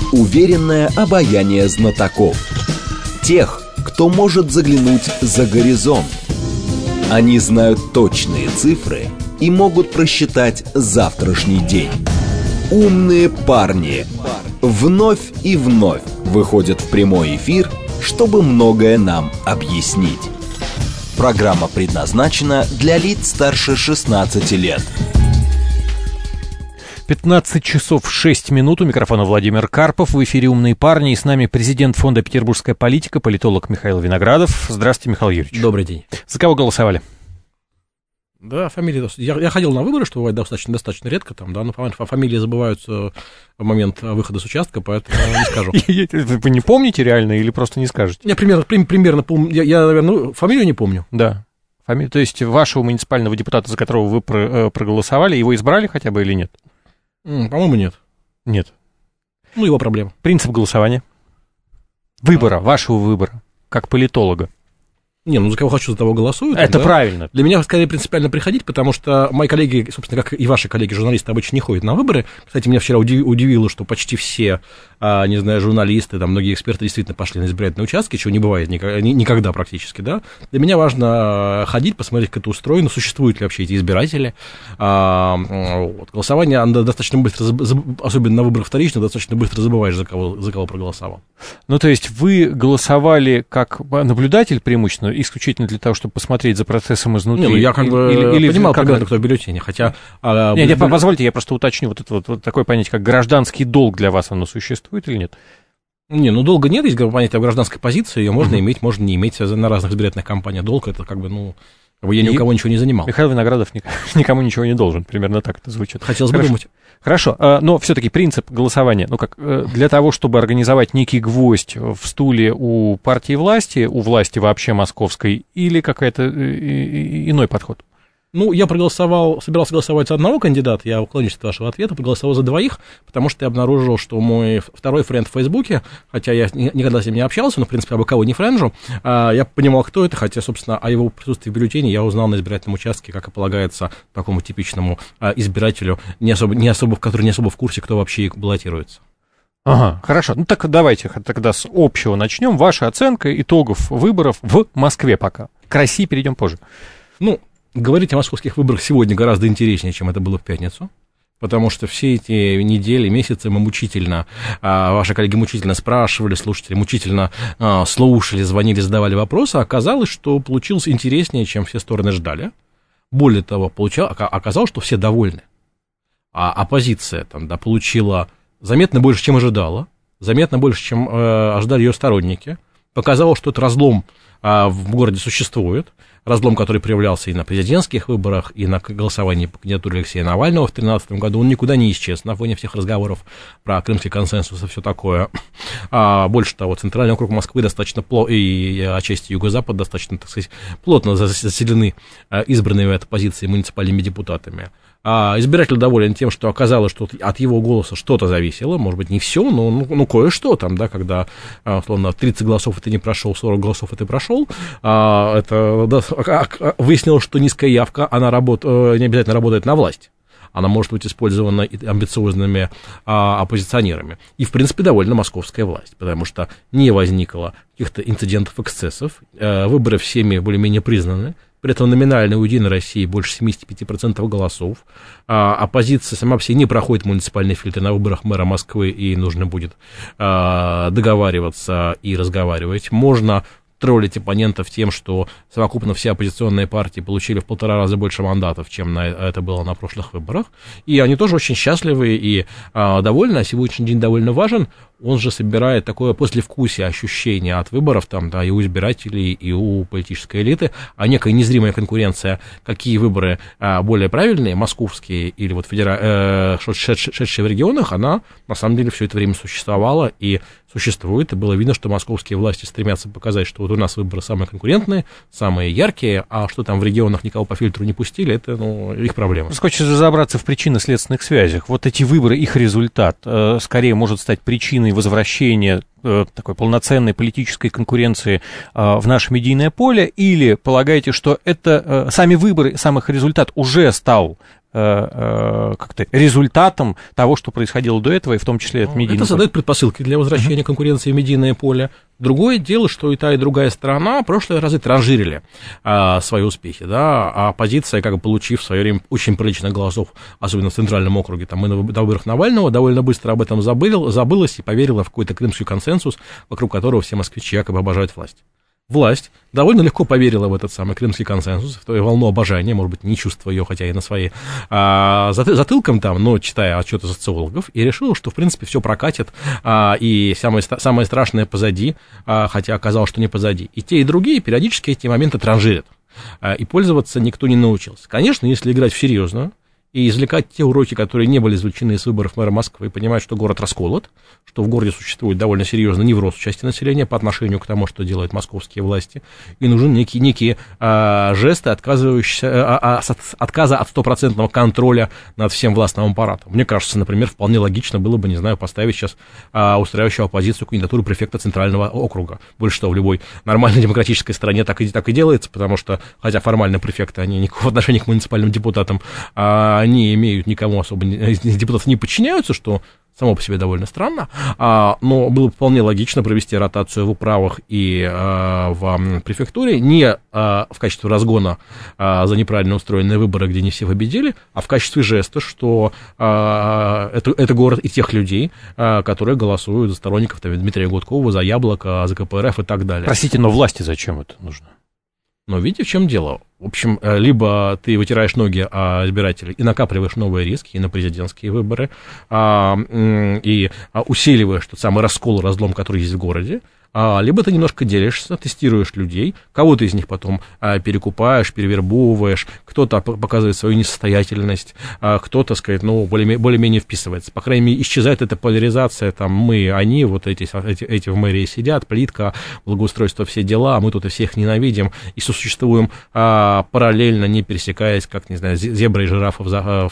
Уверенное обаяние знатоков. Тех, кто может заглянуть за горизонт. Они знают точные цифры и могут просчитать завтрашний день. Умные парни вновь и вновь выходят в прямой эфир, чтобы многое нам объяснить. Программа предназначена для лиц старше 16 лет. 15 часов 6 минут. У микрофона Владимир Карпов. В эфире «Умные парни». И с нами президент фонда «Петербургская политика», политолог Михаил Виноградов. Здравствуйте, Михаил Юрьевич. Добрый день. За кого голосовали? Да, фамилии... Я ходил на выборы, что бывает достаточно редко, там, да, но фамилии забываются в момент выхода с участка, поэтому не скажу. Вы не помните реально или просто не скажете? Я примерно помню. Я, наверное, фамилию не помню. Да. То есть вашего муниципального депутата, за которого вы проголосовали, его избрали хотя бы или нет? По-моему, нет. Нет. Ну, его проблема. Принцип голосования? Выбора, вашего выбора, как политолога. Не, ну за кого хочу, за того голосую. Это да? Правильно. Для меня скорее принципиально приходить, потому что мои коллеги, собственно, как и ваши коллеги-журналисты, обычно не ходят на выборы. Кстати, меня вчера удивило, что почти все, не знаю, журналисты, там, многие эксперты действительно пошли на избирательные участки, чего не бывает никогда практически, да. Для меня важно ходить, посмотреть, как это устроено, существуют ли вообще эти избиратели. Вот. Голосование достаточно быстро, особенно на выборах вторичных, достаточно быстро забываешь, за кого проголосовал. Ну, то есть вы голосовали как наблюдатель преимущественно, исключительно для того, чтобы посмотреть за процессом изнутри? Не, ну я как бы понимал, когда кто в бюллетене, хотя... Позвольте, я просто уточню, вот такое понятие, как гражданский долг для вас, оно существует или нет? Не, ну долга нет, есть понятие гражданской позиции, ее можно иметь, можно не иметь на разных избирательных кампаниях. Долг это как бы, я ни у кого ничего не занимал. Михаил Виноградов никому ничего не должен, примерно так это звучит. Хотелось бы думать. Хорошо, но все-таки принцип голосования, для того, чтобы организовать некий гвоздь в стуле у партии власти, у власти вообще московской, или какой-то иной подход? Ну, я собирался голосовать за одного кандидата, я уклонюсь от вашего ответа, проголосовал за двоих, потому что я обнаружил, что мой второй френд в Фейсбуке, хотя я никогда с ним не общался, но, в принципе, обо кого не френджу, я понимал, кто это, хотя, собственно, о его присутствии в бюллетене я узнал на избирательном участке, как и полагается такому типичному избирателю, который не особо в курсе, кто вообще баллотируется. Ага, хорошо. Ну, так давайте тогда с общего начнем. Ваша оценка итогов выборов в Москве пока. К России перейдем позже. Ну, говорить о московских выборах сегодня гораздо интереснее, чем это было в пятницу, потому что все эти недели, месяцы мы мучительно, ваши коллеги мучительно спрашивали, слушатели мучительно слушали, звонили, задавали вопросы, а оказалось, что получилось интереснее, чем все стороны ждали. Более того, оказалось, что все довольны. А оппозиция получила заметно больше, чем ожидала, заметно больше, чем ожидали ее сторонники. Показалось, что этот разлом в городе существует. Разлом, который проявлялся и на президентских выборах, и на голосовании по кандидатуре Алексея Навального в 2013 году, он никуда не исчез на фоне всех разговоров про крымский консенсус и все такое. Больше того, центральный округ Москвы достаточно и отчасти юго-запад достаточно, так сказать, плотно заселены избранными от оппозиции муниципальными депутатами. Избиратель доволен тем, что оказалось, что от его голоса что-то зависело, может быть, не все, но кое-что там, да, когда, условно, 30 голосов это не прошел, 40 голосов это прошел, выяснилось, что низкая явка, она не обязательно работает на власть. Она может быть использована амбициозными оппозиционерами. И, в принципе, довольно московская власть, потому что не возникло каких-то инцидентов, эксцессов, выборы всеми более-менее признаны. При этом номинально у «Единой России» больше 75% голосов. Оппозиция сама по себе не проходит муниципальные фильтры на выборах мэра Москвы, и нужно будет договариваться и разговаривать. Можно троллить оппонентов тем, что совокупно все оппозиционные партии получили в 1,5 раза больше мандатов, чем это было на прошлых выборах. И они тоже очень счастливы и довольны, а сегодняшний день довольно важен. Он же собирает такое послевкусие, ощущение от выборов, там, да, и у избирателей, и у политической элиты, а некая незримая конкуренция, какие выборы более правильные, московские или вот шедшие в регионах, она на самом деле все это время существовала и существует, и было видно, что московские власти стремятся показать, что вот у нас выборы самые конкурентные, самые яркие, а что там в регионах никого по фильтру не пустили, это, их проблема. Хочется разобраться в причинно-следственных связях. Вот эти выборы, их результат, скорее может стать причиной возвращения такой полноценной политической конкуренции в наше медийное поле, или полагаете, что это сами выборы, сам их результат уже стал как-то результатом того, что происходило до этого, и в том числе от медийного. Это создает предпосылки для возвращения конкуренции в медийное поле. Другое дело, что и та, и другая сторона в прошлые разы транжирили свои успехи, да, а оппозиция, как бы получив в свое время очень приличных голосов, особенно в Центральном округе, там, и на выборах Навального, довольно быстро об этом забылась и поверила в какой-то крымский консенсус, вокруг которого все москвичи якобы обожают власть. Власть довольно легко поверила в этот самый крымский консенсус, в ту волну обожания, может быть, не чувствуя ее, хотя и на своей затылком там, но читая отчеты социологов, и решила, что, в принципе, все прокатит, и самое страшное позади, хотя оказалось, что не позади. И те, и другие периодически эти моменты транжирят, и пользоваться никто не научился. Конечно, если играть всерьезно, и извлекать те уроки, которые не были извлечены из выборов мэра Москвы, и понимать, что город расколот, что в городе существует довольно серьезный невроз в части населения по отношению к тому, что делают московские власти, и нужны некие жесты, отказа от стопроцентного контроля над всем властным аппаратом. Мне кажется, например, вполне логично было бы, не знаю, поставить сейчас устраивающую оппозицию кандидатуру префекта Центрального округа. Больше что, в любой нормальной демократической стране так и делается, потому что, хотя формально префекты, они никакого отношения к муниципальным депутатам они имеют никому особо, депутатов не подчиняются, что само по себе довольно странно, но было вполне логично провести ротацию в управах и в префектуре не в качестве разгона за неправильно устроенные выборы, где не все победили, а в качестве жеста, что это город и тех людей, которые голосуют за сторонников Дмитрия Гудкова, за Яблоко, за КПРФ и так далее. Простите, но власти зачем это нужно? Но видите, в чем дело? В общем, либо ты вытираешь ноги о избирателей и накапливаешь новые риски и на президентские выборы, и усиливаешь тот самый раскол, разлом, который есть в городе, либо ты немножко делишься, тестируешь людей, кого-то из них потом перекупаешь, перевербовываешь, кто-то показывает свою несостоятельность, кто-то, сказать, ну, более-менее вписывается. По крайней мере, исчезает эта поляризация, там, мы, они, вот эти в мэрии сидят, плитка, благоустройство, все дела, а мы тут и всех ненавидим, и сосуществуем параллельно, не пересекаясь, как, не знаю, зебры и жирафы в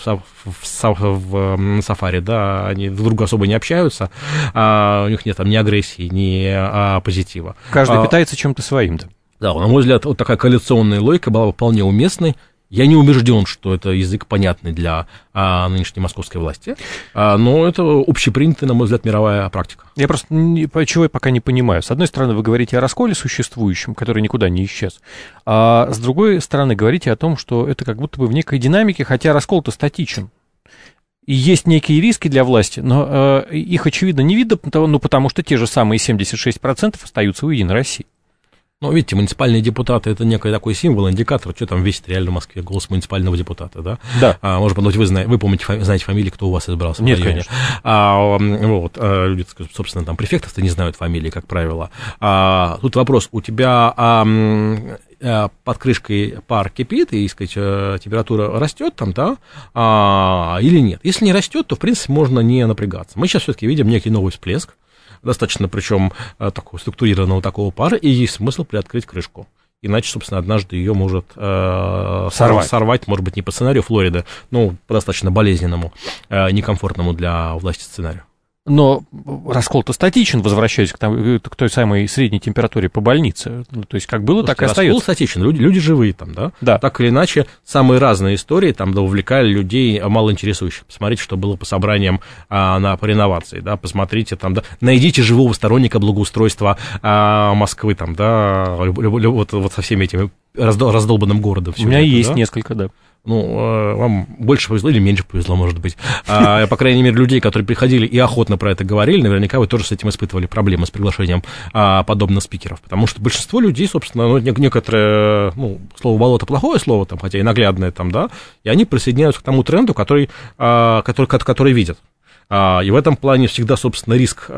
сафари, да, они друг друга особо не общаются, у них нет там ни агрессии, ни позитива. Каждый питается чем-то своим, да. Да, на мой взгляд, вот такая коалиционная логика была бы вполне уместной. Я не убежден, что это язык понятный для нынешней московской власти, но это общепринятая, на мой взгляд, мировая практика. Я просто чего я пока не понимаю. С одной стороны, вы говорите о расколе существующем, который никуда не исчез, а с другой стороны, говорите о том, что это как будто бы в некой динамике, хотя раскол-то статичен. И есть некие риски для власти, но их, очевидно, не видно, потому что те же самые 76% остаются у Единой России. Ну, видите, муниципальные депутаты – это некий такой символ, индикатор, что там весит реально в Москве голос муниципального депутата, да? Да. Может быть, вы помните, знаете фамилии, кто у вас избрался? Нет, конечно. Люди, собственно, там префектов-то не знают фамилии, как правило. Тут вопрос, у тебя под крышкой пар кипит, и, сказать, температура растет там, да, или нет? Если не растет, то, в принципе, можно не напрягаться. Мы сейчас все-таки видим некий новый всплеск, достаточно, причем, такого структурированного такого пара, и есть смысл приоткрыть крышку. Иначе, собственно, однажды ее может сорвать, может быть, не по сценарию Флориды, но по достаточно болезненному, некомфортному для власти сценарию. Но раскол-то статичен, возвращаясь к той самой средней температуре по больнице. То есть, как было, так и остается. Раскол статичен, люди живые там, да? Да. Так или иначе, самые разные истории там увлекали людей малоинтересующих. Посмотрите, что было по собраниям по реновации, да, посмотрите там, да, найдите живого сторонника благоустройства Москвы там, да, вот со всеми этими раздолбанным городом. У меня есть несколько, да. Ну, вам больше повезло или меньше повезло, может быть. По крайней мере, людей, которые приходили и охотно про это говорили, наверняка вы тоже с этим испытывали проблемы с приглашением подобных спикеров. Потому что большинство людей, собственно, некоторые, слово «болото» плохое слово, там, хотя и наглядное там, да, и они присоединяются к тому тренду, который видят. И в этом плане всегда, собственно, риск,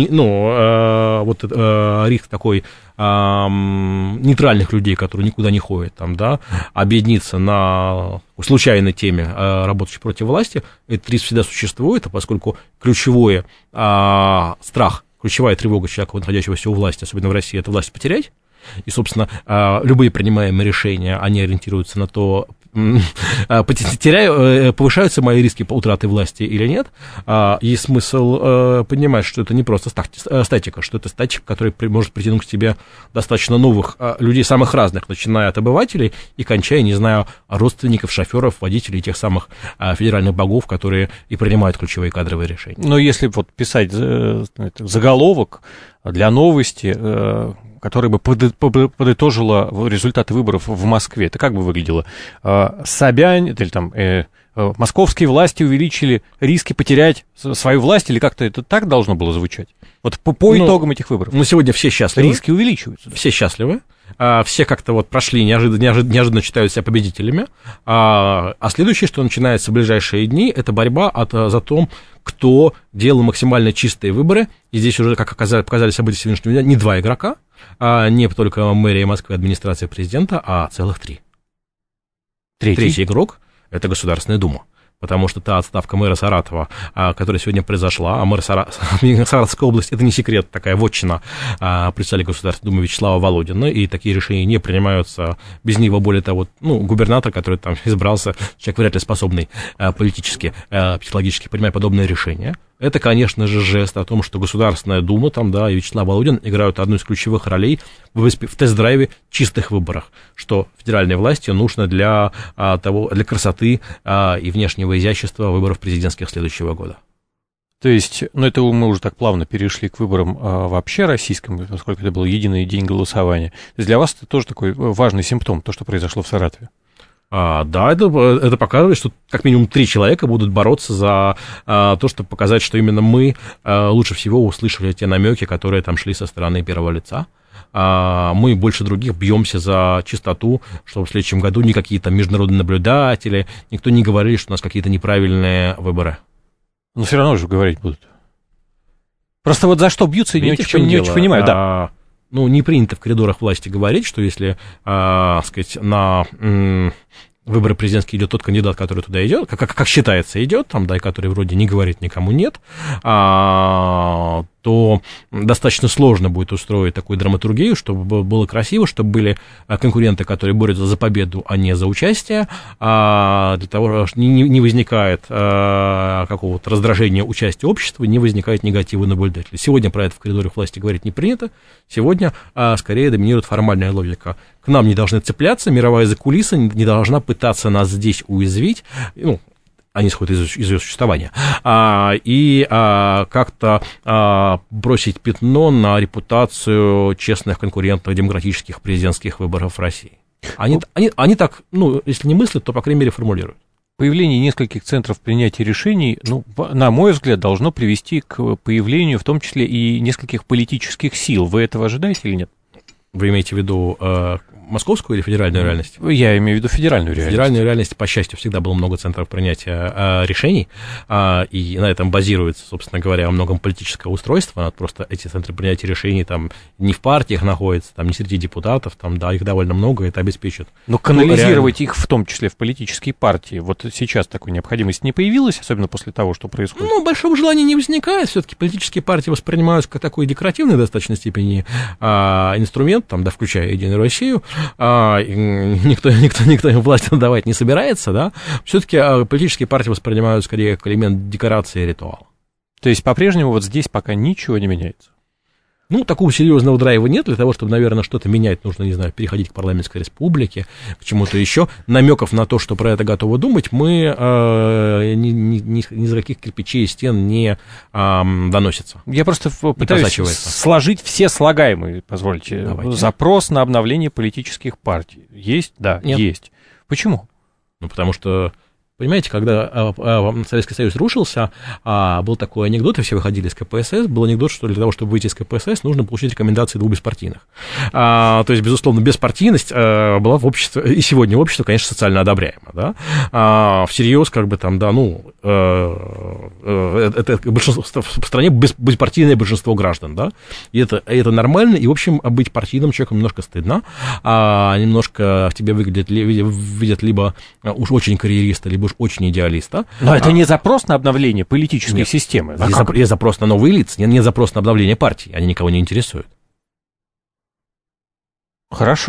риск такой нейтральных людей, которые никуда не ходят, там, да, объединиться на случайной теме, работающей против власти, этот риск всегда существует, поскольку ключевой страх, ключевая тревога человека, находящегося у власти, особенно в России, это власть потерять. И, собственно, любые принимаемые решения, они ориентируются на то, повышаются мои риски по утрате власти или нет, есть смысл понимать, что это не просто статика, что это статика, которая может притянуть к себе достаточно новых людей, самых разных, начиная от обывателей и кончая, не знаю, родственников, шоферов, водителей тех самых федеральных богов, которые и принимают ключевые кадровые решения. Но если вот писать заголовок для новости, которая бы подытожила результаты выборов в Москве, это как бы выглядело? Собянин, или там московские власти увеличили риски потерять свою власть, или как-то это так должно было звучать? Вот по итогам этих выборов. Ну, сегодня все счастливы. Риски увеличиваются. Все счастливы. Все как-то вот прошли, неожиданно считают себя победителями. А следующее, что начинается в ближайшие дни, это борьба за то, кто делал максимально чистые выборы. И здесь уже, как показали события сегодняшнего дня, не 2 игрока, не только мэрия Москвы, администрация президента, а целых 3. Третий игрок – это Государственная Дума. Потому что та отставка мэра Саратова, которая сегодня произошла, а мэр Саратовской области, это не секрет, такая вотчина председателя Государственной Думы Вячеслава Володина, и такие решения не принимаются без него. Более того, губернатор, который там избрался, человек вряд ли способный политически, психологически принимать подобные решения. Это, конечно же, жест о том, что Государственная Дума там, да, и Вячеслав Володин играют одну из ключевых ролей в тест-драйве чистых выборах, что федеральной власти нужно для красоты и внешнего изящества выборов президентских следующего года. То есть, это мы уже так плавно перешли к выборам вообще российским, поскольку это был единый день голосования. То есть для вас это тоже такой важный симптом, то, что произошло в Саратове. Да, это показывает, что как минимум 3 человека будут бороться за то, чтобы показать, что именно мы лучше всего услышали те намеки, которые там шли со стороны первого лица. Мы больше других бьемся за чистоту, чтобы в следующем году никакие там международные наблюдатели, никто не говорил, что у нас какие-то неправильные выборы. Но все равно же говорить будут. Просто вот за что бьются, я не очень понимаю, да. Не принято в коридорах власти говорить, что если, на выборы президентские идет тот кандидат, который туда идет, как считается, идет, там, да, и который вроде не говорит никому нет, то достаточно сложно будет устроить такую драматургию, чтобы было красиво, чтобы были конкуренты, которые борются за победу, а не за участие, для того, что не возникает какого-то раздражения участия общества, не возникает негатива наблюдателей. Сегодня про это в коридорах власти говорить не принято, сегодня скорее доминирует формальная логика. К нам не должны цепляться, мировая закулиса не должна пытаться нас здесь уязвить, они исходят из ее существования, и как-то бросить пятно на репутацию честных конкурентов демократических президентских выборов в России. Они так, если не мыслят, то, по крайней мере, формулируют. Появление нескольких центров принятия решений, на мой взгляд, должно привести к появлению, в том числе, и нескольких политических сил. Вы этого ожидаете или нет? Вы имеете в виду московскую или федеральную реальность? Я имею в виду федеральную реальность. Федеральную реальность, по счастью, всегда было много центров принятия решений, и на этом базируется, собственно говоря, во многом политическое устройство. Просто эти центры принятия решений там не в партиях находятся, там не среди депутатов, там, да, их довольно много, это обеспечит. Но канализировать их, в том числе в политические партии, вот сейчас такой необходимости не появилась, особенно после того, что происходит? Большого желания не возникает, все-таки политические партии воспринимаются как такой декоративный в достаточной степени инструмент, там, да, включая Единую Россию, никто им власть надавать не собирается, да, все-таки политические партии воспринимают скорее как элемент декорации и ритуала. То есть по-прежнему вот здесь пока ничего не меняется? Такого серьезного драйва нет. Для того, чтобы, наверное, что-то менять, нужно, не знаю, переходить к парламентской республике, к чему-то еще. Намеков на то, что про это готовы думать, мы ни за каких кирпичей и стен не доносится. Я просто пытаюсь сложить все слагаемые, позвольте. Давайте. Запрос на обновление политических партий. Есть? Да, нет. Есть. Почему? Потому что... Понимаете, когда Советский Союз рушился, был такой анекдот, и все выходили из КПСС, был анекдот, что для того, чтобы выйти из КПСС, нужно получить рекомендации 2 беспартийных. То есть, безусловно, беспартийность была в обществе, и сегодня общество, конечно, социально одобряемо, да, всерьез, как бы там, да, это большинство, в стране беспартийное большинство граждан, да, и это нормально, и, в общем, быть партийным человеком немножко стыдно, немножко в тебе видят либо уж очень карьериста, либо очень идеалиста. Но это не запрос на обновление политической системы. Есть запрос на новые лица, не запрос на обновление партии. Они никого не интересуют. Хорошо.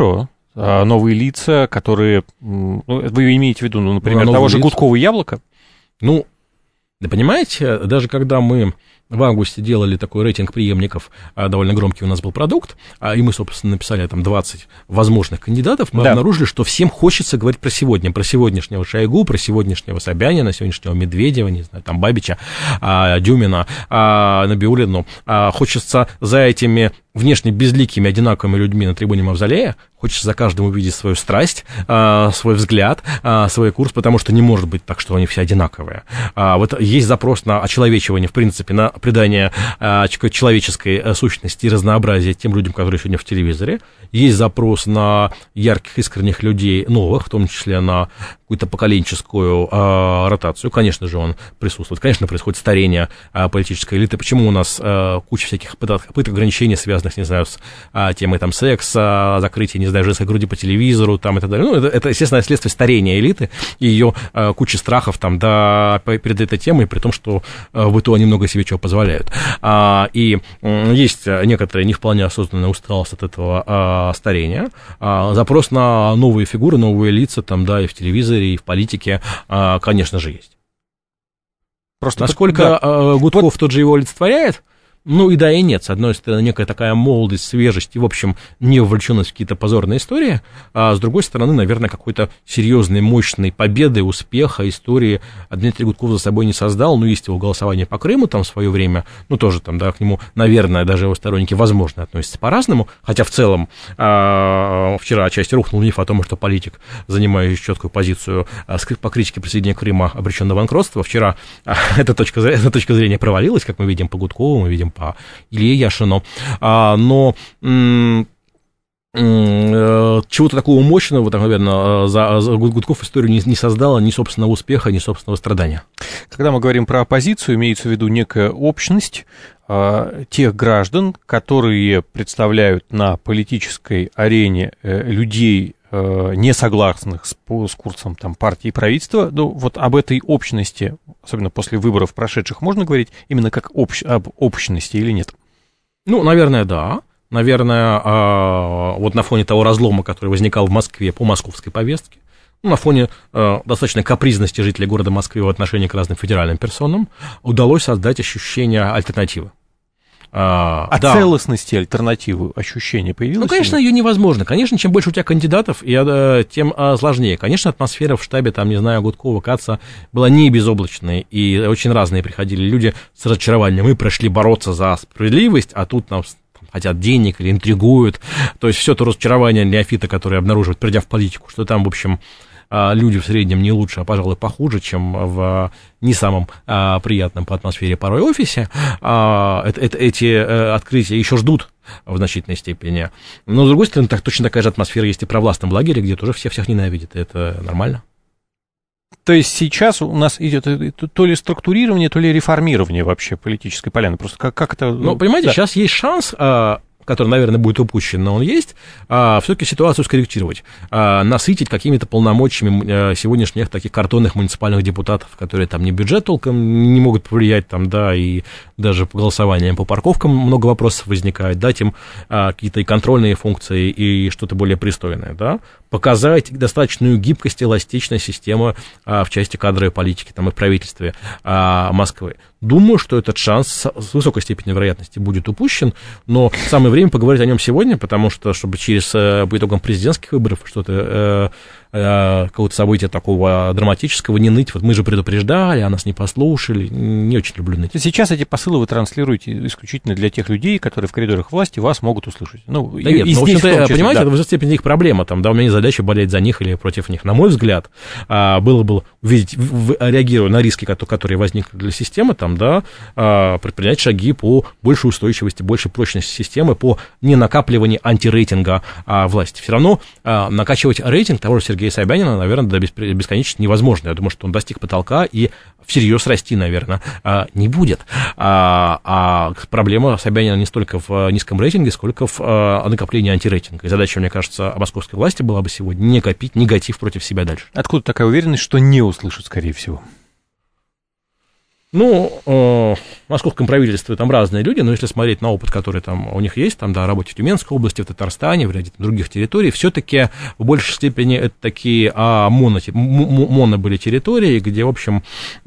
новые лица, которые... Вы имеете в виду, например, того же Гудкова и Яблока? Ну, да понимаете, даже когда мы в августе делали такой рейтинг преемников, довольно громкий у нас был продукт, и мы, собственно, написали там 20 возможных кандидатов, мы обнаружили, что всем хочется говорить про сегодня, про сегодняшнего Шойгу, про сегодняшнего Собянина, сегодняшнего Медведева, не знаю, там Бабича, Дюмина, Набиуллину. Хочется за этими внешне безликими, одинаковыми людьми на трибуне Мавзолея, хочется за каждым увидеть свою страсть, свой взгляд, свой курс, потому что не может быть так, что они все одинаковые. Вот есть запрос на очеловечивание, в принципе, на придание человеческой сущности и разнообразия тем людям, которые сегодня в телевизоре. Есть запрос на ярких, искренних людей новых, в том числе на какую-то поколенческую ротацию. Конечно же, он присутствует. Конечно, происходит старение политической элиты. Почему у нас куча всяких попыток ограничений, связанных, не знаю, с темой там секса, закрытия, не знаю, женской груди по телевизору, там и так далее. Ну, это естественное следствие старения элиты и ее кучи страхов там, да, перед этой темой, при том, что в быту они много себе чего позволяют. И есть некоторая не вполне осознанная усталость от этого старения. Запрос на новые фигуры, новые лица, там, да, и в телевизоре, и в политике, конечно же, есть. Просто насколько Гудков тот же его олицетворяет? Ну и да, и нет. С одной стороны, некая такая молодость, свежесть и, в общем, не вовлеченность в какие-то позорные истории, а с другой стороны, наверное, какой-то серьезной, мощной победы, успеха, истории Дмитрий Гудков за собой не создал. Ну, есть его голосование по Крыму там в свое время, ну, тоже там, да, к нему, наверное, даже его сторонники, возможно, относятся по-разному, хотя в целом вчера отчасти рухнул миф о том, что политик, занимающий четкую позицию по критике присоединения Крыма, обречен на банкротство. Вчера эта точка зрения провалилась, как мы видим по Гудкову, мы видим по Илье Яшину, но чего-то такого мощного, так, наверное, за Гудков историю не создала ни собственного успеха, ни собственного страдания. Когда мы говорим про оппозицию, имеется в виду некая общность тех граждан, которые представляют на политической арене людей, не согласных с курсом там, партии и правительства. Ну, вот об этой общности, особенно после выборов прошедших, можно говорить именно как об общности или нет? Ну, наверное, да. Наверное, вот на фоне того разлома, который возникал в Москве по московской повестке, на фоне достаточно капризности жителей города Москвы в отношении к разным федеральным персонам, удалось создать ощущение альтернативы. Да. Целостности альтернативы ощущение появилось? Ну, конечно, ее невозможно. Конечно, чем больше у тебя кандидатов, тем сложнее. Конечно, атмосфера в штабе, там, не знаю, Гудкова, Каца была не безоблачной, и очень разные приходили люди с разочарованием. Мы пришли бороться за справедливость, а тут нам хотят денег или интригуют. То есть все то разочарование неофита, которое обнаруживают, придя в политику, что там, в общем, люди в среднем не лучше, а, пожалуй, похуже, чем в не самом приятном по атмосфере порой офисе. Эти открытия еще ждут в значительной степени. Но, с другой стороны, точно такая же атмосфера есть и в провластном лагере, где тоже всех ненавидят, и это нормально. То есть сейчас у нас идет то ли структурирование, то ли реформирование вообще политической поляны. Просто как это... Ну, понимаете, да. Сейчас есть шанс... который, наверное, будет упущен, но он есть, все-таки ситуацию скорректировать, насытить какими-то полномочиями сегодняшних таких картонных муниципальных депутатов, которые там ни бюджет толком не могут повлиять, там, да, и даже по голосованиям по парковкам много вопросов возникает, дать им какие-то и контрольные функции, и что-то более пристойное, да, показать достаточную гибкость, эластичность системы в части кадровой политики, там, и в правительстве Москвы. Думаю, что этот шанс с высокой степенью вероятности будет упущен, но самое время поговорить о нем сегодня, потому что, чтобы по итогам президентских выборов что-то, какого-то события такого драматического не ныть. Вот мы же предупреждали, а нас не послушали. Не очень люблю ныть. Сейчас эти посылы вы транслируете исключительно для тех людей, которые в коридорах власти вас могут услышать. Ну, да нет, в общем-то, понимаете, да. Это в высокой степени их проблема. Там, да, у меня нет задачи болеть за них или против них. На мой взгляд, было бы увидеть, реагируя на риски, которые возникли для системы, там, да, предпринять шаги по большей устойчивости, большей прочности системы, по ненакапливанию антирейтинга власти. Все равно накачивать рейтинг того же Сергея Собянина, наверное, до бесконечности невозможно. Я думаю, что он достиг потолка и всерьез расти, наверное, не будет. Проблема Собянина не столько в низком рейтинге, сколько в накоплении антирейтинга. И задача, мне кажется, московской власти была бы сегодня не копить негатив против себя дальше. Откуда такая уверенность, что не услышат, скорее всего? Ну, в московском правительстве там разные люди, но если смотреть на опыт, который там у них есть, там, да, работе в Тюменской области, в Татарстане, в ряде других территорий, все-таки в большей степени это такие моно были территории, где, в общем,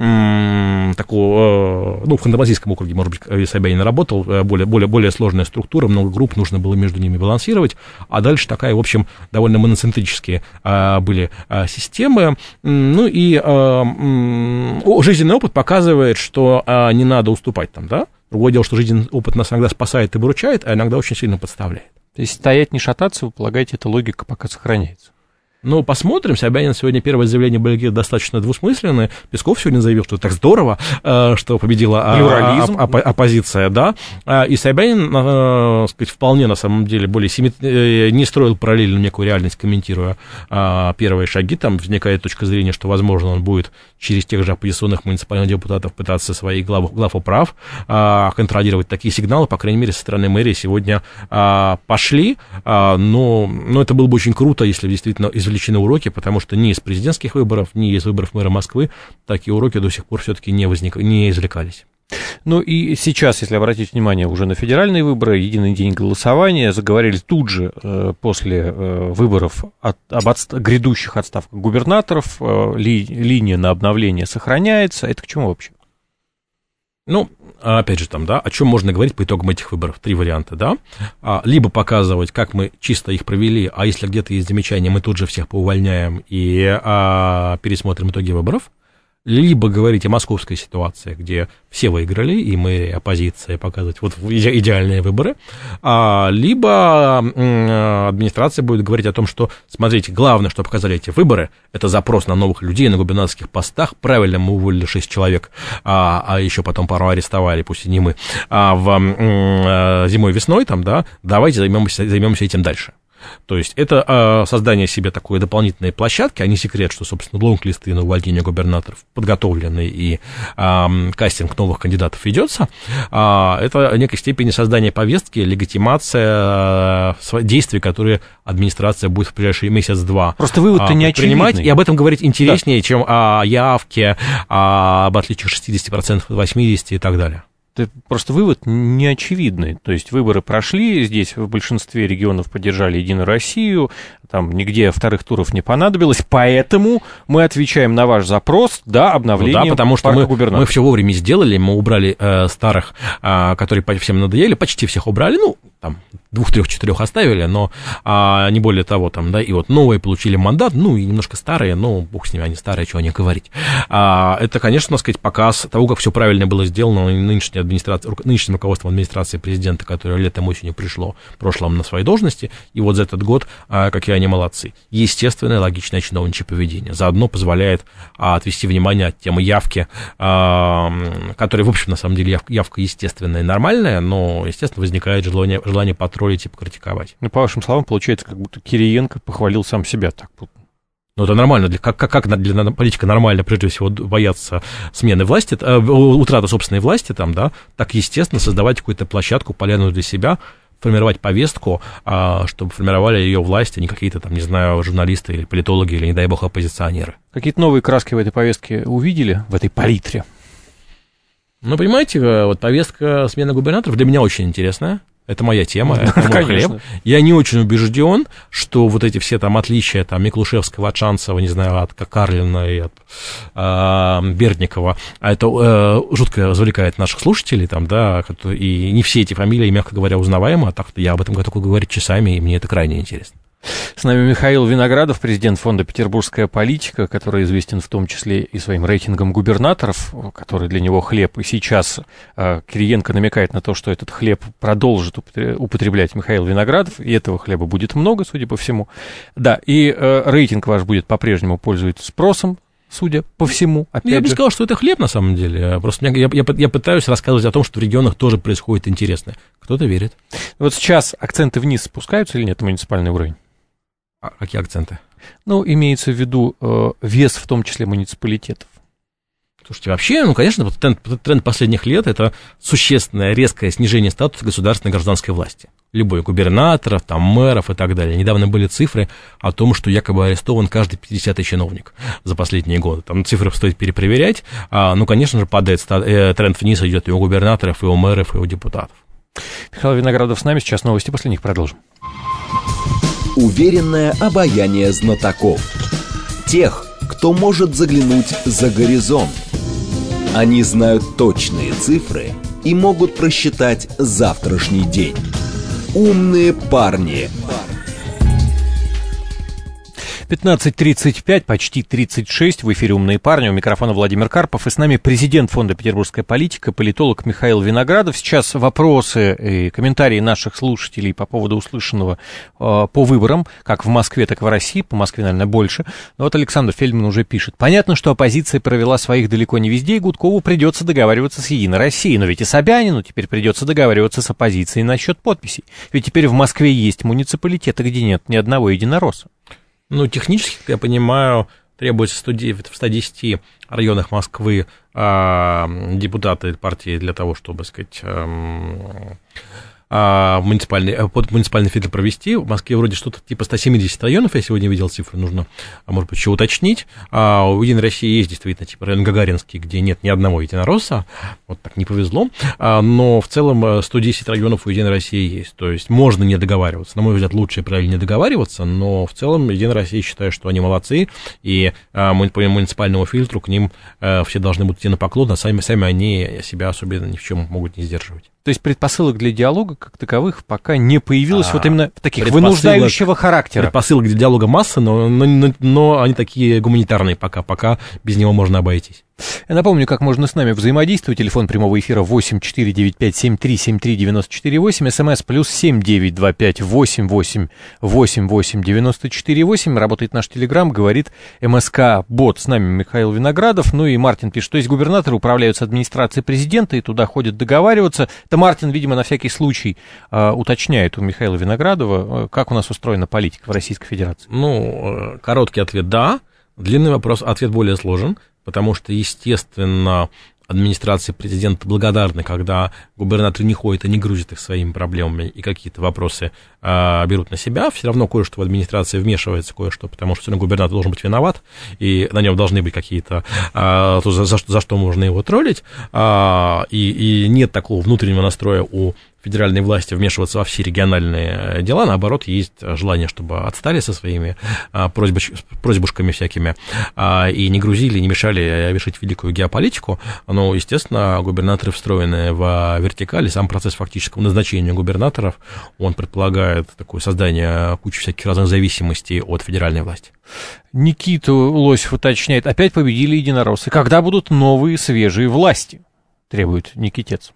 такого, в Ханты-Мансийском округе, может быть, Собянин работал, более сложная структура, много групп, нужно было между ними балансировать, а дальше такая, в общем, довольно моноцентрические были системы, ну и жизненный опыт показывает, что не надо уступать там, да? Другое дело, что жизненный опыт нас иногда спасает и выручает, а иногда очень сильно подставляет. То есть стоять, не шататься, вы полагаете, эта логика пока сохраняется? Ну, посмотрим. Собянин сегодня первое заявление были достаточно двусмысленное. Песков сегодня заявил, что так здорово, что победила оппозиция, да. И Собянин, сказать, вполне, на самом деле, не строил параллельную некую реальность, комментируя первые шаги. Там возникает точка зрения, что, возможно, он будет через тех же оппозиционных муниципальных депутатов пытаться своих глав управ контролировать такие сигналы, по крайней мере, со стороны мэрии сегодня пошли. Но это было бы очень круто, если действительно извлекли уроки, потому что ни из президентских выборов, ни из выборов мэра Москвы такие уроки до сих пор все-таки не извлекались. Ну и сейчас, если обратить внимание уже на федеральные выборы, единый день голосования, заговорили тут же после выборов об грядущих отставках губернаторов, линия на обновление сохраняется. Это к чему вообще? Ну, опять же, там, да, о чем можно говорить по итогам этих выборов? 3 варианта, да. Либо показывать, как мы чисто их провели, а если где-то есть замечания, мы тут же всех поувольняем и пересмотрим итоги выборов. Либо говорить о московской ситуации, где все выиграли, и мы, оппозиция, показывать вот идеальные выборы, либо администрация будет говорить о том, что, смотрите, главное, что показали эти выборы, это запрос на новых людей на губернаторских постах, правильно мы уволили 6 человек, а еще потом пару арестовали, пусть и не мы, зимой-весной, там, да, давайте займемся этим дальше. То есть это создание себе такой дополнительной площадки, а не секрет, что, собственно, лонг-листы на увольнение губернаторов подготовлены и кастинг новых кандидатов ведется. Это в некой степени создание повестки, легитимация действий, которые администрация будет в ближайший месяц-два. Просто вывод-то не очевидный. И об этом говорить интереснее, чем о явке, об отличиях 60% от 80% и так далее. Это просто вывод неочевидный. То есть выборы прошли, здесь в большинстве регионов поддержали Единую Россию, там нигде вторых туров не понадобилось, поэтому мы отвечаем на ваш запрос, да, обновлением да, потому что мы все вовремя сделали, мы убрали старых, которые всем надоели, почти всех убрали, ну, там, 2-3-4 оставили, но не более того, там, да, и вот новые получили мандат, ну, и немножко старые, но бог с ними, они старые, чего о них говорить. Это, конечно, так сказать, показ того, как все правильно было сделано нынешним руководством администрации президента, которое летом-осенью пришло в прошлом на своей должности, и вот за этот год, какие они молодцы. Естественное, логичное чиновничье поведение. Заодно позволяет отвести внимание от темы явки, которая, в общем, на самом деле, явка естественная и нормальная, но, естественно, возникает желание потроллить и покритиковать. Ну, по вашим словам, получается, как будто Кириенко похвалил сам себя так. Ну, это нормально. Как для политика нормально, прежде всего, бояться смены власти, утраты собственной власти, там, да, так, естественно, создавать какую-то площадку полезную для себя, формировать повестку, чтобы формировали ее власть, а не какие-то, там, не знаю, журналисты или политологи, или, не дай бог, оппозиционеры. Какие-то новые краски в этой повестке увидели, в этой палитре? Ну, понимаете, вот повестка смены губернаторов для меня очень интересная. Это моя тема, это мой хлеб. Я не очень убежден, что вот эти все там отличия там, Миклушевского от Шанцева, не знаю, от Карлина и от Бердникова, это жутко завлекает наших слушателей, там, да, и не все эти фамилии, мягко говоря, узнаваемы, а так-то я об этом готов говорить часами, и мне это крайне интересно. С нами Михаил Виноградов, президент фонда «Петербургская политика», который известен в том числе и своим рейтингом губернаторов, который для него хлеб. И сейчас Кириенко намекает на то, что этот хлеб продолжит употреблять Михаил Виноградов, и этого хлеба будет много, судя по всему. Да, и рейтинг ваш будет по-прежнему пользоваться спросом, судя по всему. Я бы сказал, что это хлеб на самом деле. Просто я пытаюсь рассказывать о том, что в регионах тоже происходит интересное. Кто-то верит. Вот сейчас акценты вниз спускаются или нет, муниципальный уровень? Какие акценты? Ну, имеется в виду вес, в том числе муниципалитетов. Слушайте, вообще, конечно, тренд последних лет – это существенное, резкое снижение статуса государственной гражданской власти. Любой губернаторов, там, мэров и так далее. Недавно были цифры о том, что якобы арестован каждый 50-й чиновник за последние годы. Там цифры стоит перепроверять. Ну, конечно же, падает тренд вниз, идет и у губернаторов, и у мэров, и у депутатов. Михаил Виноградов с нами. Сейчас новости, после них продолжим. Уверенное обаяние знатоков. Тех, кто может заглянуть за горизонт. Они знают точные цифры и могут просчитать завтрашний день. Умные парни. 15:35, почти 36, в эфире «Умные парни», у микрофона Владимир Карпов, и с нами президент фонда «Петербургская политика», политолог Михаил Виноградов. Сейчас вопросы и комментарии наших слушателей по поводу услышанного по выборам, как в Москве, так и в России, по Москве, наверное, больше. Но вот Александр Фельдман уже пишет. Понятно, что оппозиция провела своих далеко не везде, и Гудкову придется договариваться с «Единой Россией», но ведь и Собянину теперь придется договариваться с оппозицией насчет подписей. Ведь теперь в Москве есть муниципалитеты, где нет ни одного единоросса. Ну, технически, как я понимаю, требуется в 110 районах Москвы депутаты партии для того, чтобы, так сказать, муниципальный фильтр провести. В Москве вроде что-то типа 170 районов, я сегодня видел цифры, нужно, может быть, еще уточнить. У «Единой России» есть действительно типа район Гагаринский, где нет ни одного единоросса, вот так не повезло, но в целом 110 районов у «Единой России» есть, то есть можно не договариваться. На мой взгляд, лучше и правильнее договариваться, но в целом «Единая Россия» считает, что они молодцы, и по муниципальному фильтру к ним все должны будут идти на поклон, а сами они себя особенно ни в чем могут не сдерживать. То есть предпосылок для диалога как таковых пока не появилось вот именно таких вынуждающего характера. Предпосылок для диалога масса, но они такие гуманитарные пока без него можно обойтись. Я напомню, как можно с нами взаимодействовать. Телефон прямого эфира 8495-7373-94-8, смс +7 925 88 88 94-8. Работает наш телеграм, говорит МСК-бот. С нами Михаил Виноградов. Ну и Мартин пишет, то есть губернаторы управляются администрацией президента и туда ходят договариваться. Это Мартин, видимо, на всякий случай уточняет у Михаила Виноградова, как у нас устроена политика в Российской Федерации. Ну, короткий ответ – да. Длинный вопрос, ответ более сложен, потому что, естественно, администрации президента благодарны, когда губернаторы не ходят и не грузят их своими проблемами и какие-то вопросы берут на себя. Все равно кое-что в администрации вмешивается, кое-что, потому что все равно губернатор должен быть виноват, и на нем должны быть какие-то, за что можно его троллить, и нет такого внутреннего настроя у федеральной власти вмешиваться во все региональные дела, наоборот, есть желание, чтобы отстали со своими просьбушками всякими и не грузили, не мешали решить великую геополитику. Но, естественно, губернаторы встроены в вертикаль, и сам процесс фактического назначения губернаторов, он предполагает такое создание кучи всяких разных зависимостей от федеральной власти. Никита Лосев уточняет, опять победили единороссы. Когда будут новые свежие власти? Требует Никитец.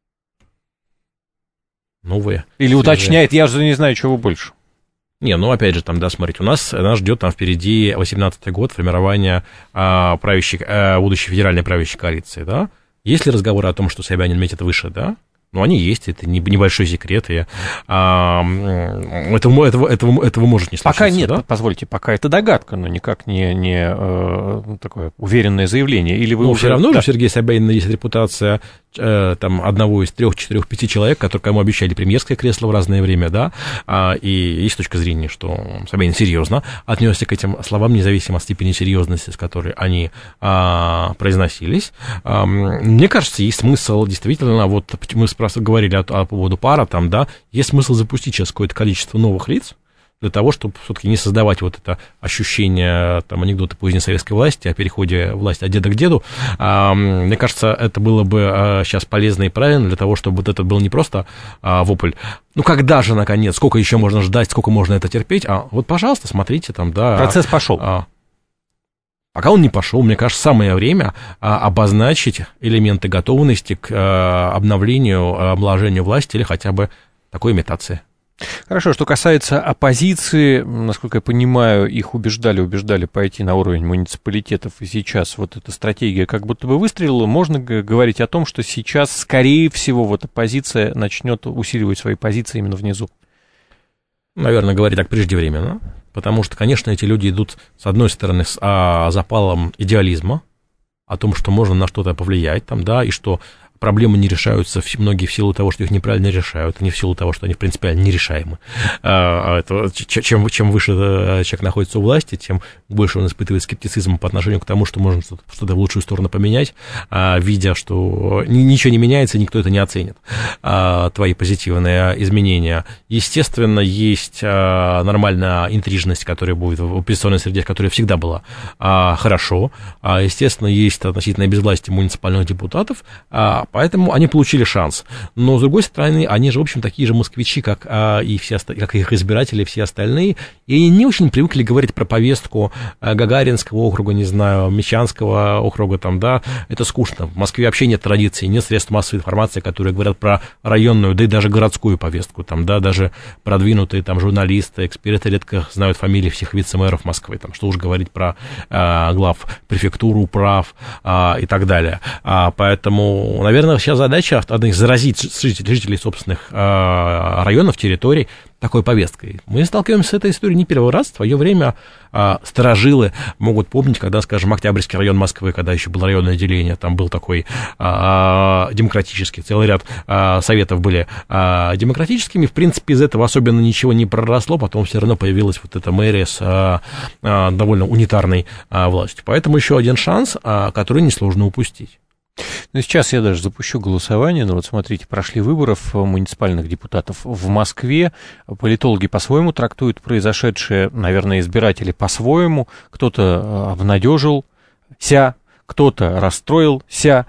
Новые. Или уточняет, я же не знаю, чего больше. Не, ну, опять же, там, да, смотрите, нас ждет там впереди 18-й год формирования будущей федеральной правящей коалиции, да? Есть ли разговоры о том, что Собянин метит выше, да? Ну, они есть, это небольшой секрет, и этого может не случиться. Пока нет, да? Позвольте, пока это догадка, но никак не такое уверенное заявление. Или вы но уже... все равно у Сергея Собянина есть репутация там, одного из 3, 4, 5 человек, кому обещали премьерское кресло в разное время, да, и есть точка зрения, что Собянин серьезно отнесся к этим словам, независимо от степени серьезности, с которой они произносились. Мне кажется, есть смысл действительно, вот мы говорили по поводу пара, там, да, есть смысл запустить сейчас какое-то количество новых лиц, для того, чтобы все-таки не создавать вот это ощущение, там, анекдоты поздней советской власти о переходе власти от деда к деду. Мне кажется, это было бы сейчас полезно и правильно для того, чтобы вот это был не просто вопль, ну, когда же, наконец, сколько еще можно ждать, сколько можно это терпеть, вот, пожалуйста, смотрите, там, да. Процесс пошел. Пока он не пошел, мне кажется, самое время обозначить элементы готовности к обновлению, омоложению власти или хотя бы такой имитации. Хорошо, что касается оппозиции, насколько я понимаю, их убеждали пойти на уровень муниципалитетов, и сейчас вот эта стратегия как будто бы выстрелила. Можно говорить о том, что сейчас, скорее всего, вот оппозиция начнет усиливать свои позиции именно внизу? Наверное, говорить так преждевременно, потому что, конечно, эти люди идут, с одной стороны, с запалом идеализма, о том, что можно на что-то повлиять, там, да, и что проблемы не решаются, многие в силу того, что их неправильно решают, а не в силу того, что они принципиально нерешаемы. Чем выше человек находится у власти, тем больше он испытывает скептицизм по отношению к тому, что можно что-то в лучшую сторону поменять, видя, что ничего не меняется, никто это не оценит, твои позитивные изменения. Естественно, есть нормальная интрижность, которая будет в оппозиционной среде, которая всегда была хорошо. Естественно, есть относительное безвластие муниципальных депутатов, поэтому они получили шанс. Но, с другой стороны, они же, в общем, такие же москвичи, как и их избиратели, все остальные, и они не очень привыкли говорить про повестку Гагаринского округа, не знаю, Мещанского округа, там, да, это скучно. В Москве вообще нет традиции, нет средств массовой информации, которые говорят про районную, да и даже городскую повестку, там, да, даже продвинутые там журналисты, эксперты редко знают фамилии всех вице-мэров Москвы, там, что уж говорить про глав префектуру, управ и так далее. Поэтому, наверное, сейчас задача одних заразить жителей собственных районов, территорий такой повесткой. Мы сталкиваемся с этой историей не первый раз. В свое время старожилы могут помнить, когда, скажем, Октябрьский район Москвы, когда еще было районное деление, там был такой демократический, целый ряд советов были демократическими. В принципе, из этого особенно ничего не проросло, потом все равно появилась вот эта мэрия с довольно унитарной властью. Поэтому еще один шанс, который несложно упустить. Ну, сейчас я даже запущу голосование. Ну, вот смотрите, прошли выборов муниципальных депутатов в Москве. Политологи по-своему трактуют произошедшее, наверное, избиратели по-своему. Кто-то обнадежился, кто-то расстроился.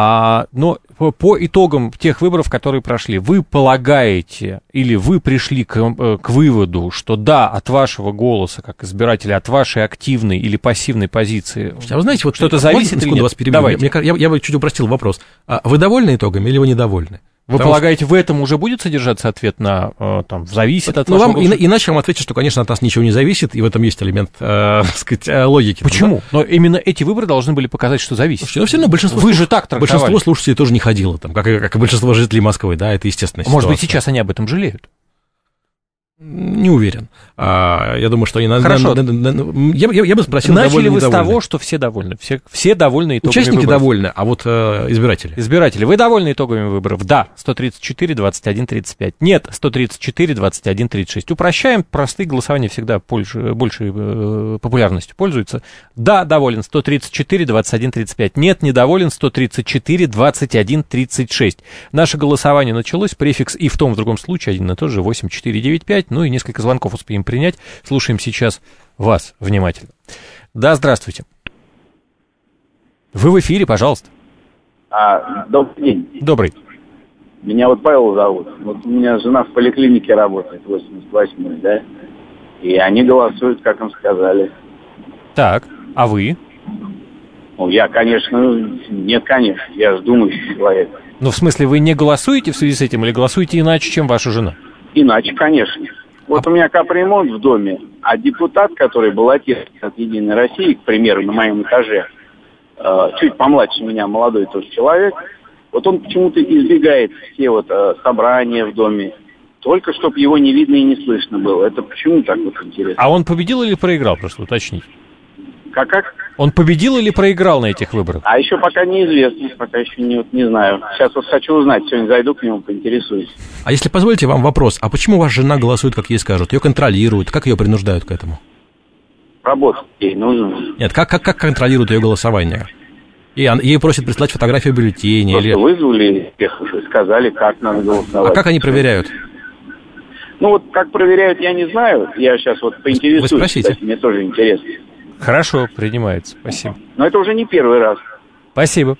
Но по итогам тех выборов, которые прошли, вы полагаете или вы пришли к выводу, что да, от вашего голоса, как избирателя, от вашей активной или пассивной позиции, а вы знаете, вот что-то зависит или нет? Вас давайте. Я бы чуть упростил вопрос. Вы довольны итогами или вы недовольны? Вы полагаете, в этом уже будет содержаться ответ на, там, зависит от вашего голоса? Иначе вам ответят, что, конечно, от нас ничего не зависит, и в этом есть элемент, так сказать, логики. Почему? Да? Но именно эти выборы должны были показать, что зависит. Слушайте, но все равно большинство слушателей тоже не ходило, там, как и большинство жителей Москвы, да, это естественная ситуация. Может быть, сейчас они об этом жалеют? Не уверен. Я думаю, что они... Хорошо. Я бы спросил, начали вы с того, что все довольны. Все довольны итогами Участники выборов. довольны, а вот избиратели. Избиратели, вы довольны итогами выборов? Да, 134, 21, 35. Нет, 134, 21, 36. Упрощаем, простые голосования всегда большей популярностью пользуются. Да, доволен, 134, 21, 35. Нет, недоволен, 134, 21, 36. Наше голосование началось, префикс и в том, и в другом случае один и тот же, 8495. Ну и несколько звонков успеем принять. Слушаем сейчас вас внимательно. Да, здравствуйте. Вы в эфире, пожалуйста. Добрый день. Добрый. Меня вот Павел зовут. Вот у меня жена в поликлинике работает, 88-й, да? И они голосуют, как им сказали. Так, а вы? Ну, я, конечно, нет, конечно. Я же думающий человек. Ну, в смысле, вы не голосуете в связи с этим или голосуете иначе, чем ваша жена? Иначе, конечно. Вот у меня капремонт в доме, а депутат, который баллотируется от «Единой России», к примеру, на моем этаже, чуть помладше меня, молодой тоже человек, вот он почему-то избегает все вот собрания в доме, только чтобы его не видно и не слышно было. Это почему так вот интересно? А он победил или проиграл, просто уточнить? Как? Он победил или проиграл на этих выборах? А еще пока неизвестно, пока еще не знаю. Сейчас вот хочу узнать, сегодня зайду к нему, поинтересуюсь. А если позволите вам вопрос, а почему ваша жена голосует, как ей скажут? Ее контролируют, как ее принуждают к этому? Работать ей нужно. Нет, как контролируют ее голосование? Ей просят прислать фотографию бюллетеня? Просто вызвали их и сказали, как надо голосовать. А как они проверяют? Ну вот как проверяют, я не знаю. Я сейчас вот поинтересуюсь. Вы спросите. Кстати, мне тоже интересно. Хорошо, принимается. Спасибо. Но это уже не первый раз. Спасибо.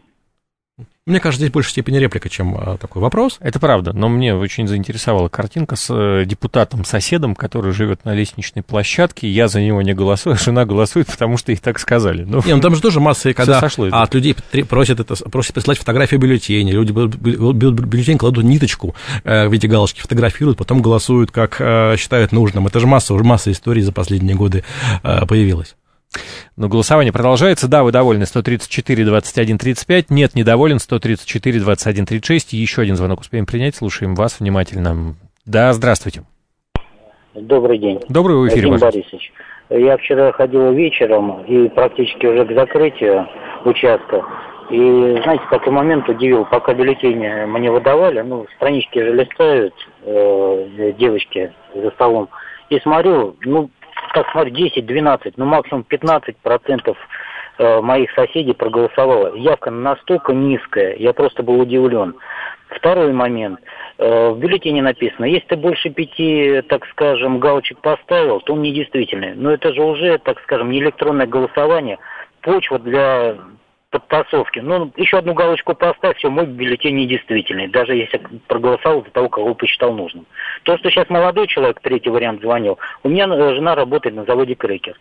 Мне кажется, здесь в большей степени реплика, чем такой вопрос. Это правда, но мне очень заинтересовала картинка с депутатом-соседом, который живет на лестничной площадке. Я за него не голосую, а жена голосует, потому что их так сказали. Ну там же тоже масса, когда от людей просят прислать фотографию бюллетеня. Люди бюллетень кладут ниточку в виде галочки, фотографируют, потом голосуют, как считают нужным. Это же масса историй за последние годы появилась. Но голосование продолжается. Да, вы довольны, 134, 21, 35. Нет, недоволен, 134, 21, 36. Еще один звонок успеем принять. Слушаем вас внимательно. Да, здравствуйте. Добрый день. Добрый, в эфире, Владимир Борисович. Я вчера ходил вечером и практически уже к закрытию участка. И, знаете, такой момент удивил, пока бюллетени мне выдавали, странички же листают девочки за столом. И смотрю, 10-12, максимум 15% моих соседей проголосовало. Явка настолько низкая, я просто был удивлен. Второй момент. В бюллетене написано, если ты больше 5, так скажем, галочек поставил, то он недействительный. Но это же уже, так скажем, не электронное голосование, почва для подтасовки. Еще одну галочку поставь, все, мой бюллетень недействительный, даже если я проголосовал за того, кого посчитал нужным. То, что сейчас молодой человек, третий вариант, звонил, у меня жена работает на заводе «Крекер».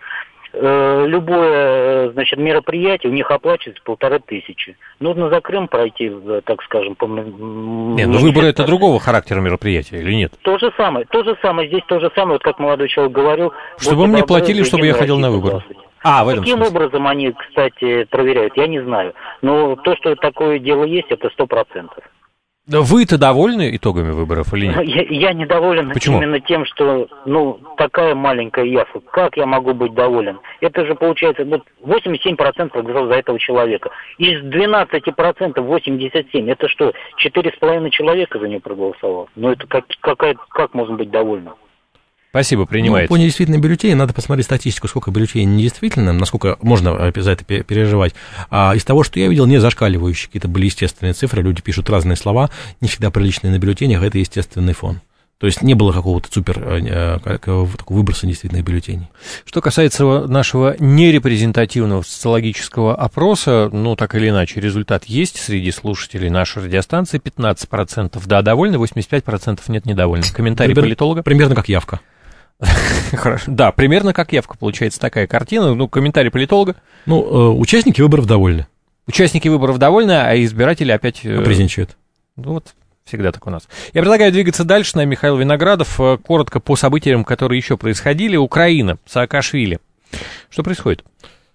Любое, мероприятие у них оплачивается 1500. Нужно за Крым пройти, так скажем, Нет, выборы это другого характера мероприятия или нет? То же самое, здесь то же самое, вот как молодой человек говорил. Чтобы мне платили, чтобы я ходил на выборы. В этом Каким смысле? образом они, кстати, проверяют, я не знаю. Но то, что такое дело есть, это 100%. Вы-то довольны итогами выборов или нет? Я недоволен. Почему? Именно тем, что, такая маленькая явка. Как я могу быть доволен? Это же получается, 87% проголосовал за этого человека. Из 12% 87. Это что, 4,5 человека за него проголосовало? Это как можно быть довольным? Спасибо, принимается. По недействительным бюллетеням надо посмотреть статистику, сколько бюллетеней недействительным, насколько можно за это переживать. Из того, что я видел, не зашкаливающие какие-то были естественные цифры, люди пишут разные слова, не всегда приличные на бюллетенях, это естественный фон. То есть не было какого-то супер такого выброса недействительных бюллетеней. Что касается нашего нерепрезентативного социологического опроса, так или иначе, результат есть среди слушателей нашей радиостанции. 15% да, довольны, 85% нет, недовольны. Комментарий политолога? Примерно как явка. Хорошо. Да, примерно как явка, получается такая картина. Комментарий политолога. Участники выборов довольны. Участники выборов довольны, а избиратели опять... Капризничают. Всегда так у нас. Я предлагаю двигаться дальше. С нами Михаил Виноградов. Коротко по событиям, которые еще происходили. Украина, Саакашвили. Что происходит?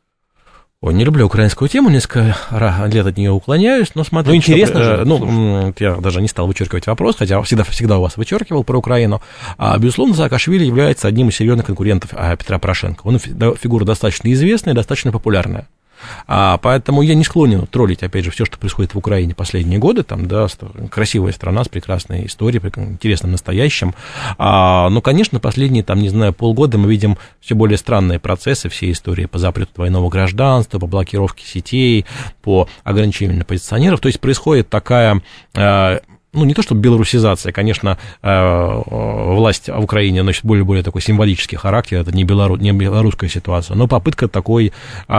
Не люблю украинскую тему, несколько лет от нее уклоняюсь, но смотрю... интересно же. Я даже не стал вычеркивать вопрос, хотя всегда у вас вычеркивал про Украину. Безусловно, Саакашвили является одним из серьезных конкурентов Петра Порошенко. Он фигура достаточно известная, достаточно популярная. Поэтому я не склонен троллить, опять же, все, что происходит в Украине последние годы. Красивая страна с прекрасной историей, интересным настоящим. Но, конечно, последние, полгода мы видим все более странные процессы, все истории по запрету двойного гражданства, по блокировке сетей, по ограничению позиционеров. То есть происходит такая... не то чтобы белорусизация, конечно, власть в Украине носит более такой символический характер, это не белорусская ситуация, но попытка такой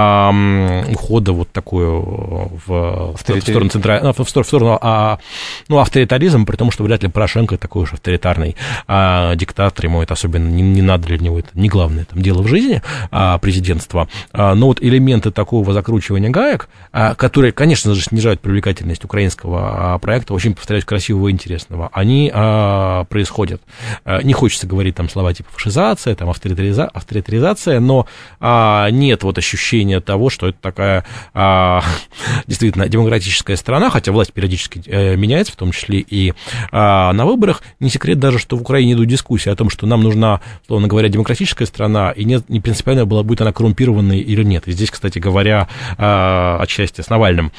ухода в сторону авторитаризма, при том, что вряд ли Порошенко такой уж авторитарный диктатор, ему это особенно не надо для него, это не главное дело в жизни президентства, но элементы такого закручивания гаек, которые, конечно же, снижают привлекательность украинского проекта, очень, повторяюсь, красивого и интересного, они происходят. Не хочется говорить слова типа фашизация, авторитаризация, но нет ощущения того, что это такая действительно демократическая страна, хотя власть периодически меняется, в том числе и на выборах. Не секрет даже, что в Украине идут дискуссии о том, что нам нужна, словно говоря, демократическая страна, и не принципиально будет она коррумпированной или нет. И здесь, кстати говоря, отчасти с Навальным.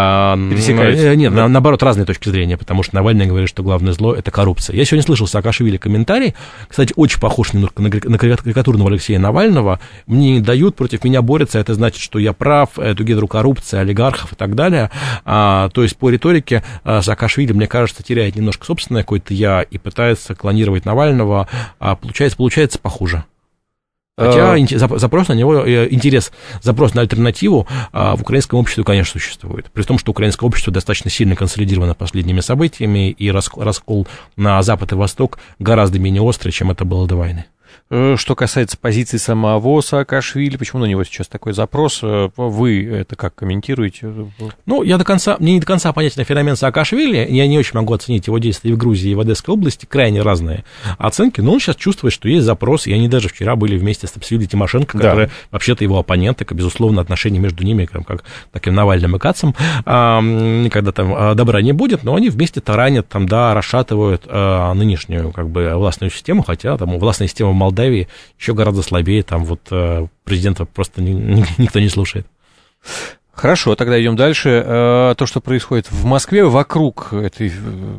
Нет, наоборот, разные точки зрения, потому что Навальный говорит, что главное зло – это коррупция. Я сегодня слышал Саакашвили комментарий, кстати, очень похож немножко на карикатурного Алексея Навального. Мне не дают, против меня борются, это значит, что я прав, эту гидру коррупции, олигархов и так далее. То есть по риторике Саакашвили, мне кажется, теряет немножко собственное какое-то «я» и пытается клонировать Навального, получается похуже. Хотя запрос на него, запрос на альтернативу в украинском обществе, конечно, существует. При том, что украинское общество достаточно сильно консолидировано последними событиями, и раскол на Запад и Восток гораздо менее острый, чем это было до войны. Что касается позиции самого Саакашвили, почему на него сейчас такой запрос? Вы это как комментируете? Мне не до конца понятен феномен Саакашвили. Я не очень могу оценить его действия и в Грузии, и в Одесской области. Крайне разные оценки. Но он сейчас чувствует, что есть запрос. И они даже вчера были вместе с Юлией Тимошенко, которая вообще-то его оппонент. И, безусловно, отношения между ними, как таким Навальным и Кацем, никогда добра не будет. Но они вместе таранят, расшатывают нынешнюю властную систему. Хотя властная система Молдавии еще гораздо слабее, там вот президента просто никто не слушает. Хорошо, тогда идем дальше. То, что происходит в Москве, вокруг этой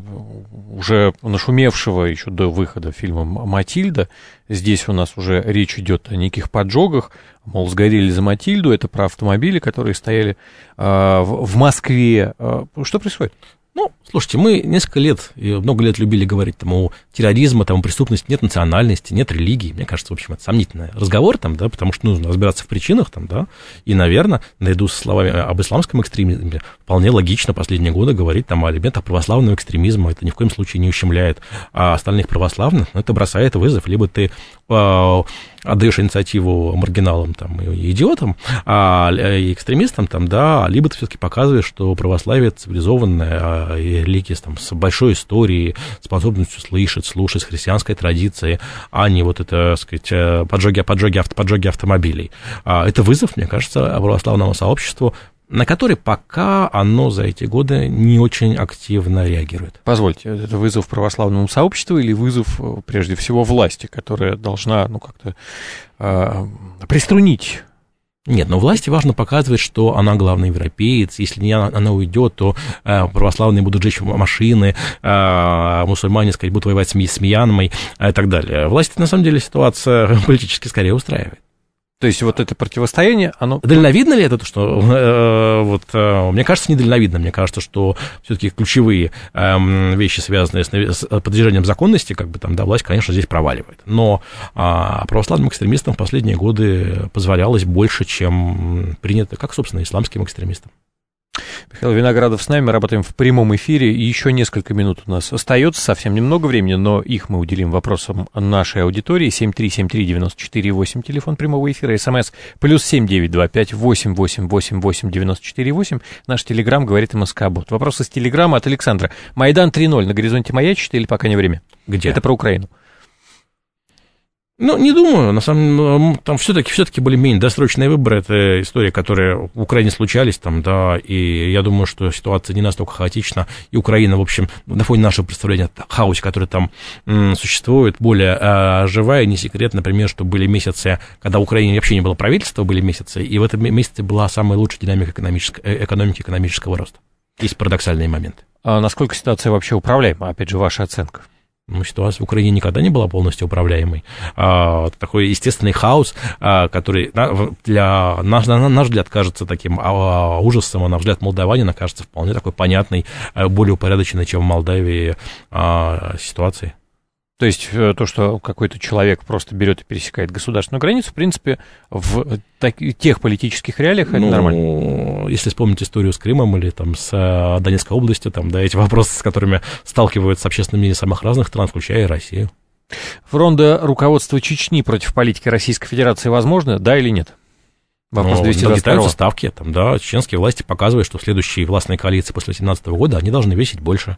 уже нашумевшего еще до выхода фильма «Матильда», здесь у нас уже речь идет о неких поджогах, мол, сгорели за Матильду, это про автомобили, которые стояли в Москве. Что происходит? Ну, слушайте, мы несколько лет, много лет любили говорить там, о терроризме, там, о преступности, нет национальности, нет религии. Мне кажется, в общем, это сомнительный разговор, там, да, потому что нужно разбираться в причинах, там, да, и, наверное, наряду со словами об исламском экстремизме, вполне логично последние годы говорить там, о элементах православного экстремизма. Это ни в коем случае не ущемляет остальных православных, но это бросает вызов. Либо ты отдаешь инициативу маргиналам там, и идиотам, и экстремистам, там, да, либо ты все-таки показываешь, что православие цивилизованная религия там, с большой историей, способностью слушать, с христианской традицией, а не вот это, так сказать, поджоги автомобилей. Это вызов, мне кажется, православному сообществу, на который пока оно за эти годы не очень активно реагирует. Позвольте, это вызов православному сообществу или вызов, прежде всего, власти, которая должна, ну, как-то приструнить? Нет, но власти важно показывать, что она главный европеец. Если не она уйдет, то православные будут жечь машины, мусульмане, сказать, будут воевать с Мьянмой и так далее. Власти, на самом деле, ситуация политически скорее устраивает. То есть вот это противостояние, оно... Дальновидно ли это, что... мне кажется, недальновидно. Мне кажется, что все-таки ключевые вещи, связанные с поддержанием законности, как бы там, да, власть, конечно, здесь проваливает. Но православным экстремистам в последние годы позволялось больше, чем принято, как, собственно, исламским экстремистам. Михаил Виноградов с нами, мы работаем в прямом эфире, и еще несколько минут у нас остается, совсем немного времени, но их мы уделим вопросам нашей аудитории. 7373948, телефон прямого эфира, СМС +7 925 888 94 8. Наш телеграм говорит МСК-бот. Вопрос из телеграма от Александра. Майдан 3.0 на горизонте маячит или пока не время? Где? Это про Украину. Ну, не думаю, на самом деле, там все-таки более-менее досрочные выборы, это история, которая в Украине случались, там, да, и я думаю, что ситуация не настолько хаотична, и Украина, в общем, на фоне нашего представления о хаосе, который там существует, более живая, не секрет, например, что были месяцы, когда в Украине вообще не было правительства, были месяцы, и в этом месяце была самая лучшая динамика экономики, экономического роста. Есть парадоксальные моменты. А насколько ситуация вообще управляема, опять же, ваша оценка? Ну, ситуация в Украине никогда не была полностью управляемой. Такой естественный хаос, который на наш взгляд кажется таким ужасом, а на взгляд молдаванина кажется вполне такой понятной, более упорядоченной, чем в Молдавии, ситуацией. То есть то, что какой-то человек просто берет и пересекает государственную границу, в принципе, в тех политических реалиях это нормально. Если вспомнить историю с Крымом или там, с Донецкой областью, там, да, эти вопросы, с которыми сталкиваются общественное мнение самых разных стран, включая и Россию. Фронта руководства Чечни против политики Российской Федерации возможно, да или нет? Вопрос 222. Нагнетаются ставки, там, да, чеченские власти показывают, что следующие властные коалиции после 2017 года, они должны весить больше.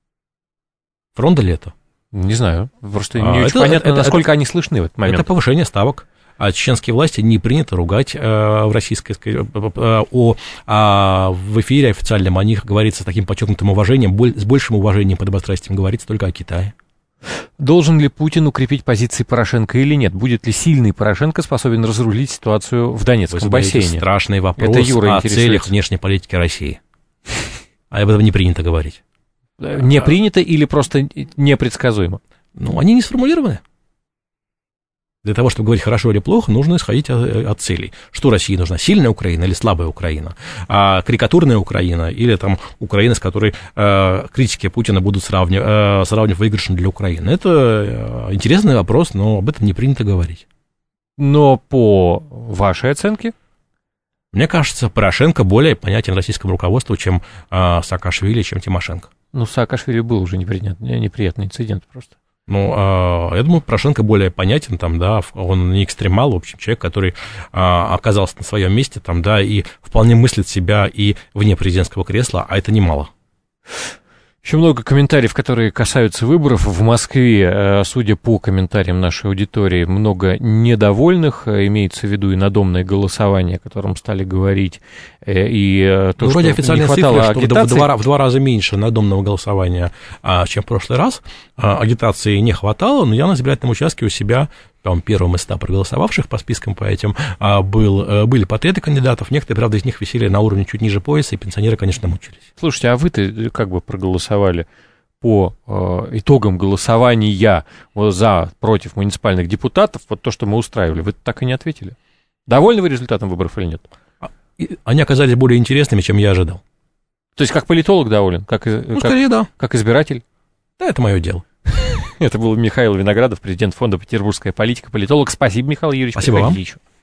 Фронта ли это? Не знаю, просто не очень понятно, насколько они слышны в этот момент. Это повышение ставок. А чеченские власти не принято ругать в российской, в эфире официальном о них говорится с таким подчеркнутым уважением, с большим уважением, подобострастием говорится только о Китае. Должен ли Путин укрепить позиции Порошенко или нет? Будет ли сильный Порошенко способен разрулить ситуацию в Донецком бассейне? Страшный вопрос о целях внешней политики России. А об этом не принято говорить. Не принято или просто непредсказуемо? Ну, они не сформулированы. Для того, чтобы говорить хорошо или плохо, нужно исходить от целей. Что России нужна? Сильная Украина или слабая Украина? Карикатурная Украина или там Украина, с которой критики Путина будут сравнивать выигрышем для Украины? Это интересный вопрос, но об этом не принято говорить. Но по вашей оценке? Мне кажется, Порошенко более понятен российскому руководству, чем Саакашвили, чем Тимошенко. Ну, Саакашвили был уже неприятный инцидент просто. Ну, я думаю, Порошенко более понятен, там, да, он не экстремал, в общем, человек, который оказался на своем месте, там, да, и вполне мыслит себя и вне президентского кресла, а это немало. Еще много комментариев, которые касаются выборов. В Москве, судя по комментариям нашей аудитории, много недовольных, имеется в виду и надомное голосование, о котором стали говорить, и то, вроде что официальные не хватало цифры, агитации. Что в два раза меньше надомного голосования, чем в прошлый раз. Агитации не хватало, но я на избирательном участке у себя там, первым из 100 проголосовавших по спискам по этим, были портреты кандидатов, некоторые, правда, из них висели на уровне чуть ниже пояса, и пенсионеры, конечно, мучились. Слушайте, а вы-то как бы проголосовали по итогам голосования за, против муниципальных депутатов, вот то, что мы устраивали, вы так и не ответили? Довольны вы результатом выборов или нет? Они оказались более интересными, чем я ожидал. То есть как политолог доволен? Скорее, да. Как избиратель? Да, это мое дело. Это был Михаил Виноградов, президент фонда «Петербургская политика», политолог. Спасибо, Михаил Юрьевич. Спасибо вам. Еще.